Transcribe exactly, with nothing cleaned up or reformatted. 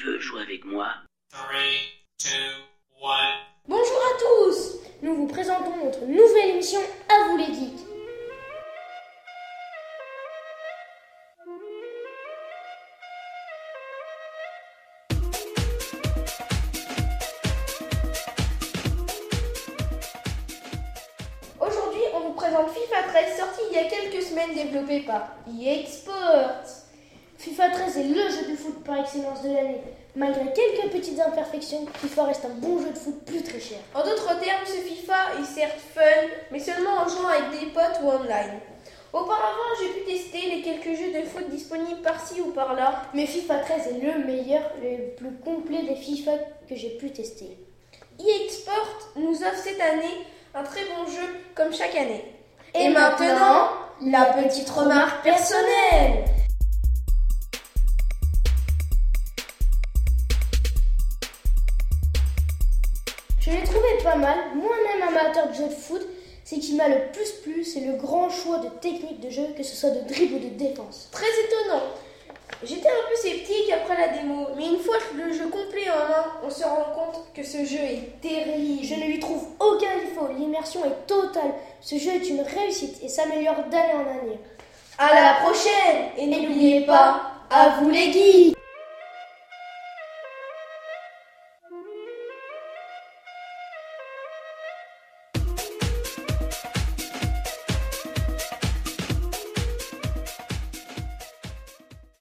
veux jouer avec moi? Three, two, one. Bonjour à tous. Nous vous présentons notre nouvelle émission À vous les geeks. Aujourd'hui, on vous présente FIFA treize, sorti il y a quelques semaines, développé par E A Sports. FIFA treize est le jeu de foot par excellence de l'année. Malgré quelques petites imperfections, FIFA reste un bon jeu de foot plus très cher. En d'autres termes, ce FIFA est certes fun, mais seulement en jouant avec des potes ou online. Auparavant, j'ai pu tester les quelques jeux de foot disponibles par-ci ou par-là. Mais FIFA treize est le meilleur, le plus complet des FIFA que j'ai pu tester. E A Sports nous offre cette année un très bon jeu comme chaque année. Et, Et maintenant, la petite remarque personnelle. Je l'ai trouvé pas mal, moi-même amateur de jeux de foot, c'est qui m'a le plus plu, c'est le grand choix de techniques de jeu, que ce soit de dribble ou de défense. Très étonnant. J'étais un peu sceptique après la démo, mais une fois le jeu complet en main, on se rend compte que ce jeu est terrible. Je ne lui trouve aucun défaut, l'immersion est totale. Ce jeu est une réussite et s'améliore d'année en année. À la prochaine, et n'oubliez pas, à vous les geeks.